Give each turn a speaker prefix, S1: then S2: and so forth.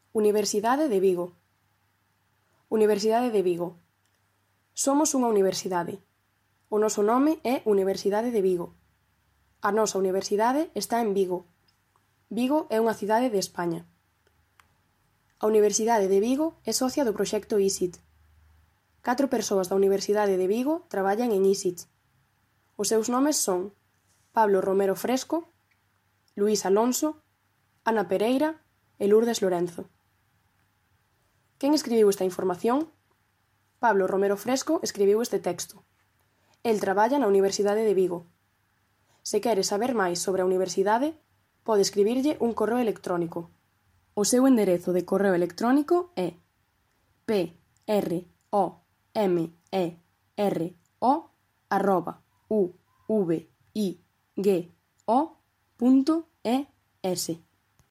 S1: Universidade de Vigo. Universidade de Vigo. Somos unha universidade. O noso nome é Universidade de Vigo. A nosa universidade está en Vigo. Vigo é unha cidade de España. A Universidade de Vigo é socia do proxecto ISIT. 4 persoas da Universidade de Vigo traballan en ISIT. Os seus nomes son Pablo Romero Fresco, Luís Alonso, Ana Pereira e Lourdes Lorenzo. Quen escribiu esta información? Pablo Romero Fresco escribiu este texto. El traballa na Universidade de Vigo. Se quere saber máis sobre a universidade, pode escribirlle un correo electrónico. O seu enderezo de correo electrónico é promero@uviguo.es.